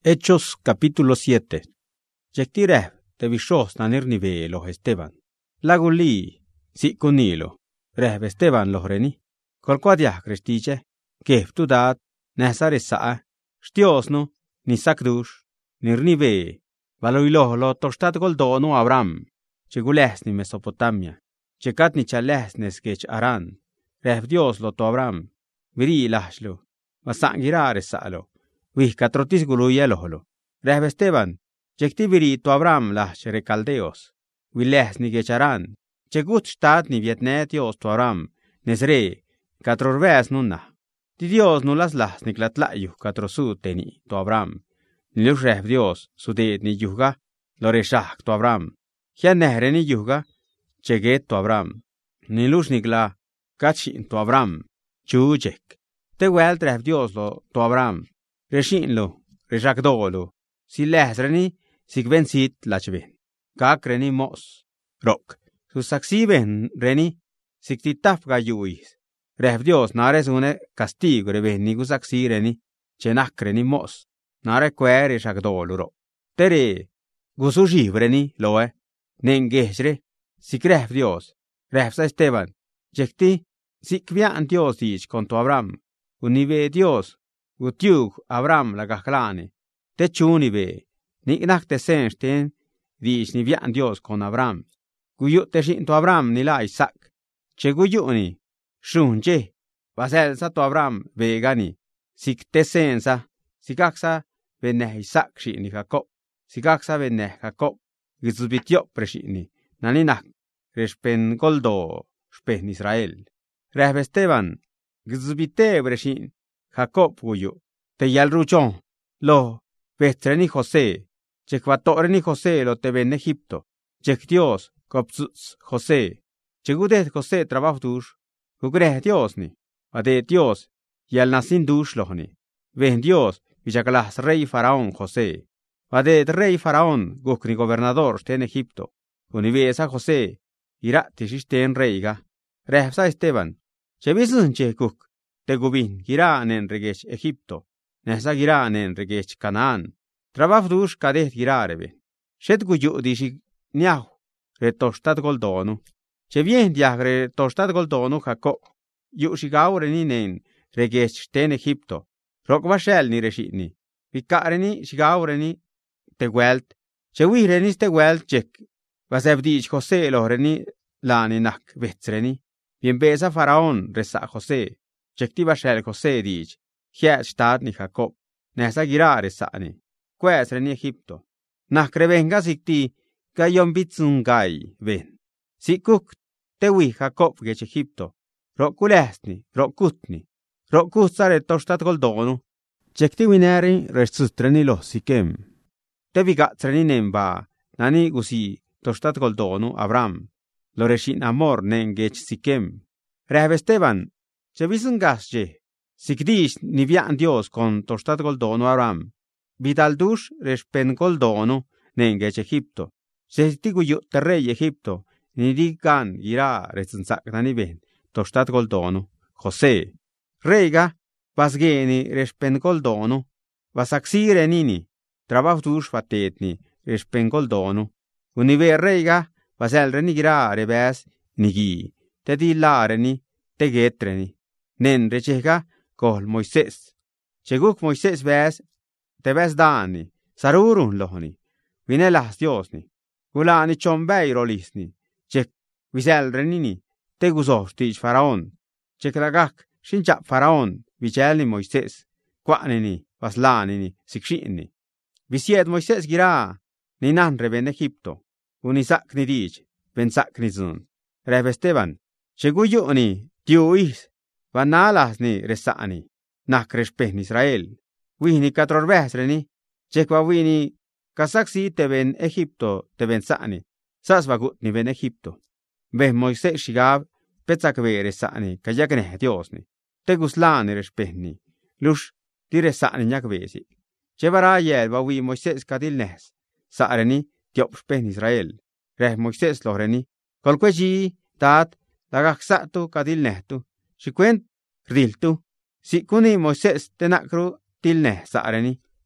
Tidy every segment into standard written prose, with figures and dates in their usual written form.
Hechos capítulo 7. Jekti rehb te bixos na nirnive lo Esteban. Laguli si kunilo. Rehb Esteban lo reni. Kolquadia crestiche. Kef tu dat. Nesare saa. Stiosno. Ni sakdush. Nirnive. Valoilo lo tostat goldono Abraham. Chegules ni Mesopotamia. Chekat ni chales neskech Aran. Rehb Dios lo to Abraham. Viri lashlo. Masangirare salo. Wih katrotis guluya loholo. Rehb Esteban, jekti viri to Abraham lash recaldeos. Wiles ni gecharan. Chegut stat ni vietnet Dios to Abraham. Nesre, katrorves nunna. Di Dios nulas las ni klatlayu katrosu teni to Abraham. Nilus rehb Dios sudet ni yuga. Loreshak to Abraham. Hian nehre ni yuga. Cheget to Abraham. Nilus nigla. Kachin to Abraham. Chujek. Te welt rehb Dios lo to Abraham. Reshinlo, rejakdolo, si lesreni, si gvensit lachben. Kak reni mos, rok. Su saxiben reni, si titaf gayuis. Rehb Dios nares une castigo reben ni gusaxi reni, chenak reni mos. Nare kwe rejakdolo ro. Tere, gusujib reni loe, nengejre, si rehb Dios. Rehb sa Esteban, jekti, si kvian Dios dich con tu Abraham, unive Dios. Gutiug Abraham la gaclane. Te chunive. Niknak te sensten. Dish ni vian Dios con Abraham. Guyu te shinto Abraham ni la Isaac. Che guyu ni. Shunje. Baselsa to Abraham vegani. Sik te sensa. Sikaksa vene Isaac shini Jacob. Sikaksa vene Jacob. Gizubitio preshini. Naninak. Respen goldo. Spen Israel. Rehb Esteban. Gizubite breshin. Jacob guyu, te yalruchon, lo, vetreni José, chekvatoreni José lo te ven Egipto, chek Dios, kopsuts José, chegudet José trabajdush, gugre Dios ni, ade Dios, yal nasin dush lohni, ven Dios, vichakalas rey faraón José, ade rey faraón, gukni gobernador ten Egipto, univesa José, ira tishisten reiga, rehsa Esteban, chevisun chekuk, te gubin gira nen regech Egipto, nesa gira nen regech Canaán. Trabafdush kadet gira rebe. Shet guyu dishi niahu, retostat goldonu. Che bien diagre retostat goldonu Jacob. Yu shigaure ni nen regech ten Egipto. Rokvashel ni reshitni. Vicare ni shigaure ni te welt. Che wire ni te welt chek. Vasevdich José lo reni lani nak vetzreni. Bien besa faraón resa José. Chektiva shel José dich, hiet stad ni Jacob, nesa girare sani, quesre ni Egipto. Nakre venga sikti, gayon bitsun gai, ven. Sikuk, tewi Jacob gech Egipto, rokulesni, rokutni, rokutsare tostat goldonu, chekti wineri resustreni lo sikem. Tevi gatzreni nemba, nani gusi tostat goldonu Abraham, lo reshin amor nen gech sikem. Rehb Esteban, che visun gasje, sikdish ni vian Dios con tostat goldono Abraham. Vidaldush respen goldono nengech Egipto. Se tiguyu terrey Egipto, ni digan gira resunsak nani ben, tostat goldono. José. Reiga, vasgeni respen goldono, vasaxire nini, trabafdush fatetni, respen goldono. Univer reiga, vaselreni gira rebes, nigi, te dillareni, te getreni. Nen rechega kol Moisés. Cheguk Moisés ves, te ves dani, sarurun lohni, vinelas Diosni, gulani chombei rolisni, chek viselrenini, te guzos tich faraón, chek lagak shinchap faraón, vichelni Moisés, quanini, vaslanini, sikshini. Visiet Moisés gira, ni nan reben Egipto, unisak ni dich, bensak ni zun. Rehb Esteban, cheguyuni, tiuis, vanalas ni resani, nak respen Israel. Wini katrorbesreni, chekwa wini kasaksi te ven Egipto te ven sani, sasvagut ni ven Egipto. Ven Moisés shigab, petzak ve resani, kayakne Diosni. Te guslani respenni, lush ti resani nyakvesi. Chevara yel wawi Moisés kadilnes, saareni tiopspen Israel. Reh Moisés loreni, kolkweji tat lagaksatu kadilnehtu. Shikwent riltu, si kuni Moisés tenakru tilne saareni,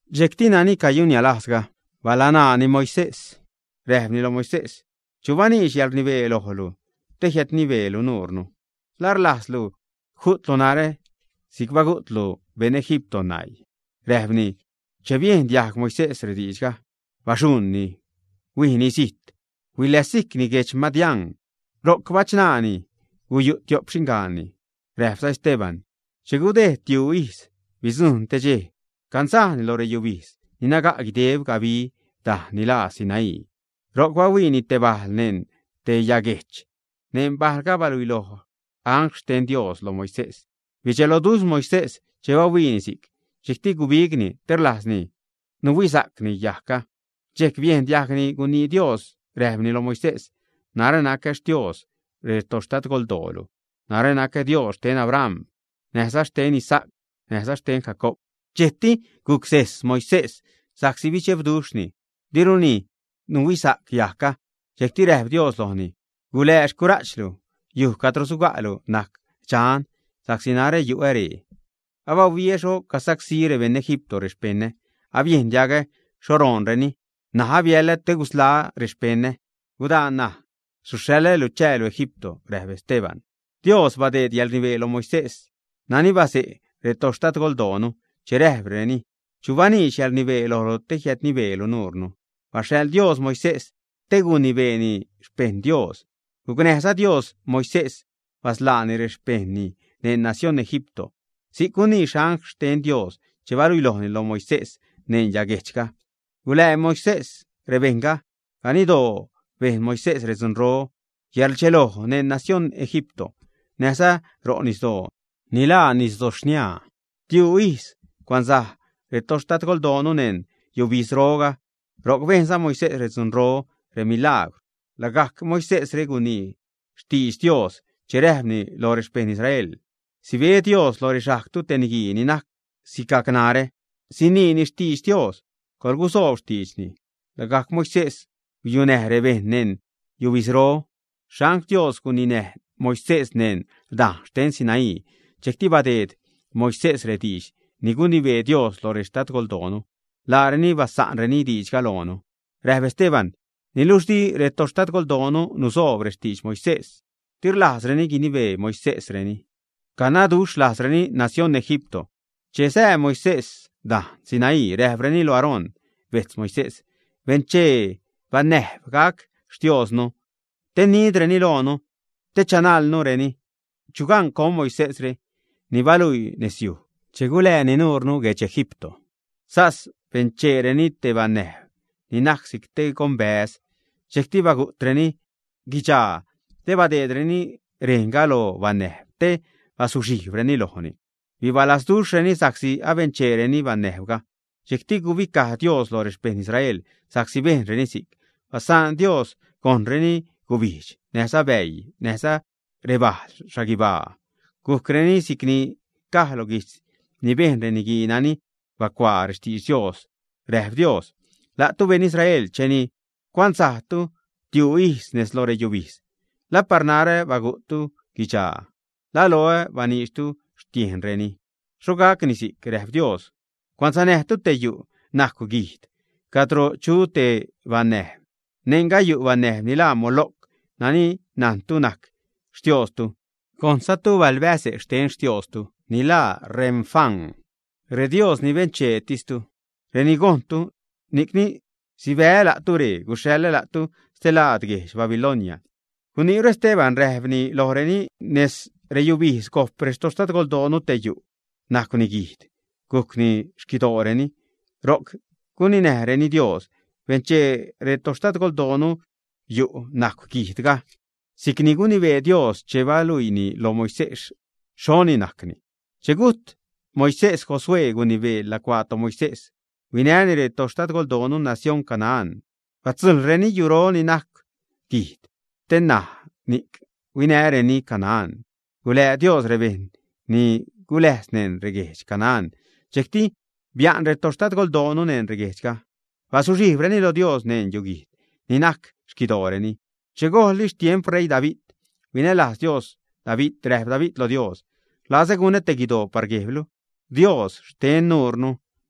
Dxecti nani cayunia lasga, balana ni Moisés. Rehni lo Moisés. Chubani yalnive lohlu, tehet nivelu nurnu. Lar laslu, jutlu nare, sigvagutlu ben Egipto nai. Rehni, chevien diag Moisés redizga, bashunni, wihni sit, wilesikni gech madian, rok vachnani, uyut yopshingani. Rehsa Esteban, chegude tiu is, bizun teje, cansani lore yubis, ninaga gidev gavi, da nila Sinai. Rok wini tebal nen te yagech, nen balga baluiloho, angst ten Dios lo Moisés. Vichelodus Moisés, cheva winisik, chikti gubigni, terlasni, nuwisakni yaka, chek bien diagni guni Dios, rehni lo Moisés, narenakesh Dios, retostat goldolu, narenake Dios ten Abraham, nesas ten Isaac, nesas ten Jacob. Chetti gukses Moisés, saksi vichevdushni, diruni, nuwisak yaka, chekti rehb Dios lohni, gulesh kurachlu, yuh katrosugalu, nak, chan, saksinare yueri. Aba viesho kasaksire ben Egipto respene, abien yage, shoron reni, naha biele tegusla respene, gudana, sushele luchelo Egipto, rehb Esteban. Dios badet yal nivelo Moisés, nani base, retostat goldonu, cherehb reni, chubani shal nivelo tejet nivelo nurnu. Vashel Dios Moisés, teguni beni spen Dios. Gugnesa Dios Moisés, vaslani respeni nen nación Egipto. Sikuni shank sten Dios, chevaruiloni lo Moisés, nen yagechka. Gule Moisés, revenga, ganido, ven Moisés rezunro, yalchelo nen nación Egipto. Nesa ronisdo, nila nisdoshnia. Tiu is, kwanza, retostat goldonu nen, yubis roga, rok venza Moisés rezunro, remilagro. Lagak Moisés reguni, shtis Dios, cherehni lo respen Israel. Si ve Dios lo reshaktu tenigi ninak, si kaknare, si ni shtis Dios, kolgusov shtisni. Lagak Moisés, yunehre nen, yubisro, shank Dios kunine, Moisés nen, da, shten Sinai, chekti badet, Moisés redish, niguni ve Dios lo restat goldonu. Lareni basan reni dich galonu. Rehbe Esteban, nilushdi retostat goldonu nusov restich Moisés. Tir lasreni ginive Moisés reni. Canadush lasreni nación Egipto. Chese Moisés, da, Sinai, rehreni lo Aarón, vets Moisés. Venche, vaneh, gak, shtiosno. Te nidreni lono, te chanal no reni. Chugan kom Moisés re, ni valui nesiu. Chegule ninurnu gech Egipto. Sas, venchereni te vaneh, ni naxik te combes, chekti bagutreni, gicha, te vadedreni rengalo vaneh, te vasujivreni lohoni. Viva las dushreni saksi avenchereni vanehga, chekti gubika Dios lo respen Israel, saksi venreni sik, vasan Dios konreni gubich, nesa bei, nesa rebal, shagiba, gukreni sikni kahlogis, ni venreni ginani, vacuar shtis Dios, rehb Dios, la tu ben Israel, cheni, kwanza tu, tiu is nes lore yubis, la parnare vagutu gicha, la loe vanishtu shtien reni, shogak nisik rehb Dios, kwanza nehtu te yu, naku git, katro chu te vaneh, nenga yu vaneh nila molok, nani nantu nak, shtiostu, kwanza tu valvese shten shtiostu, nila remfang. Re Dios ni venche tistu, renigontu, nikni, si vela tu re, gushele la tu, stelad gesh Babilonia. Kuniro Esteban rehvni lohreni, nes rejubis kof prestostat goldonu teju, nakuni git, kukni shkidoreni, rok, kuni nehreni Dios, venche retostat goldonu, ju naku gitga. Sikni guni ve Dios cheva luini lo Moisés, shoni nakni. Chegut, Moisés Josué gunive la cuato Moisés. Vinanire tostat goldonu nación Canaán. Vatzul reni yuro ni nak git. Tenna nik vinare ni Canaán. Gule Dios reben ni gulesnen regech Canaán. Chekti bian re tostat goldonu nen regechka. Vasujiv reni lo Dios nen yugit. Ni nak shkidore ni. Chegó lish tiempo rey David. Vinelas Dios David rehb David lo Dios. La segune tegido pargeblu. Dios, shten nurnu,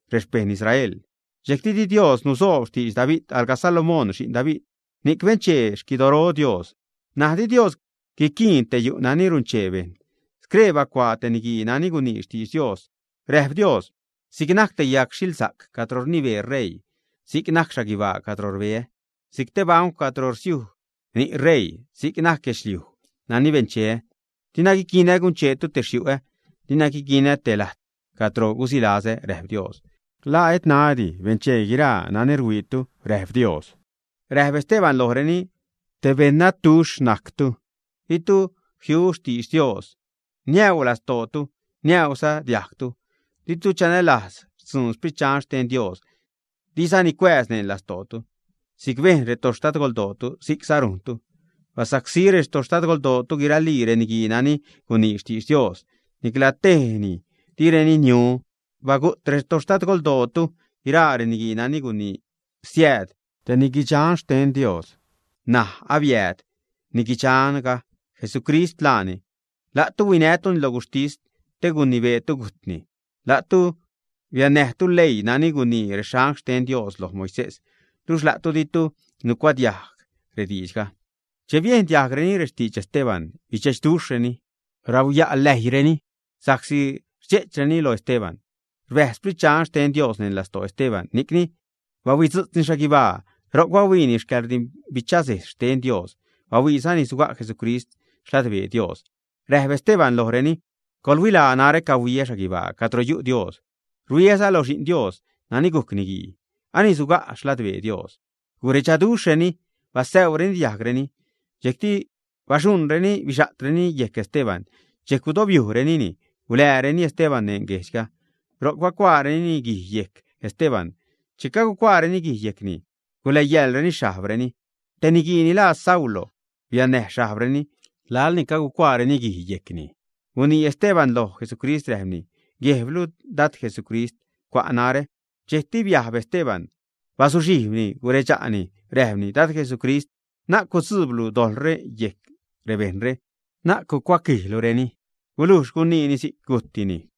rexpejn Israel. Dxecti di Dios nusoob xtiix David alga Salomón xi'n David. Nic benche xquidoro Dios. Nah di Dios quiquin te yu nani runcheben. Screba qua te nigi nani guni xtiix Dios. Rehb Dios, signac te yak xilsac catror nive rey. Signac xagiva catror vee. Sig te baun catror siu. Ni rey, signac exliu. Nani benche. Tinagi kine gunche tu te xiue. Tinagi kine te lat. Catro gusilase rehb Dios. La et nadi benche gira nani ruitu rehb Dios. Rehb Esteban lohreni te venna tush naktu. Itu hiu xtiix Dios. Nieu las totu, nieu sa diaktu. Ditu chanelas sun spichan ten Dios. Disani quesnen las totu. Sig ven retostat goldotu, sig saruntu. Vasaxire stostat goldotu giralire niginani guni xtiix Dios. Niclateni, tireni niu. Vagut retostat goldotu girare niginani guni sied. Te nigichan ten Dios. Nah, aviet. Nigichan ga Jesucrist lani. Latu vinetun logustist te guni vetu gutni. Latu vianehtu lei nani guni reshang ten Dios loh Moises. Tus latu ditu nuquadiag redijga. Che vien diagreni restich Esteban, ichech dusheni, rabuya lehireni, saxi chechreni lo Esteban. Vespri change ten Dios nen las to Esteban, nikni, vawizutni shagiva, rokwawini shkardin bichazes ten Dios, wawizani suga Jesucrist, shladve Dios. Rehb Esteban lohreni, kolwila nare kawiya shagiva, katroyu Dios. Ruiesa lo shin Dios, nani guknigi, ani suga shladve Dios. Gurechadusheni, vaseureni diagreni, jekti vashunreni vishatreni yek Esteban, jekudobiureni ni, ulereni Esteban nengeshka, rokwakwareni gi yek Esteban, chikagukwareni gi yekni, guleyelreni shahreni, tenigini la Saulo, vianeh shahreni, lalni kagukwareni gi yekni. Uni Esteban lo Jesucrist rehni, gehvlu dat Jesucrist, quanare, jekti viahb Esteban, vasushivni, gurechani, rehni, dat Jesucrist, na kusublu dolre yek rebenre, na kukwakilureni, gulush kunini si guttini.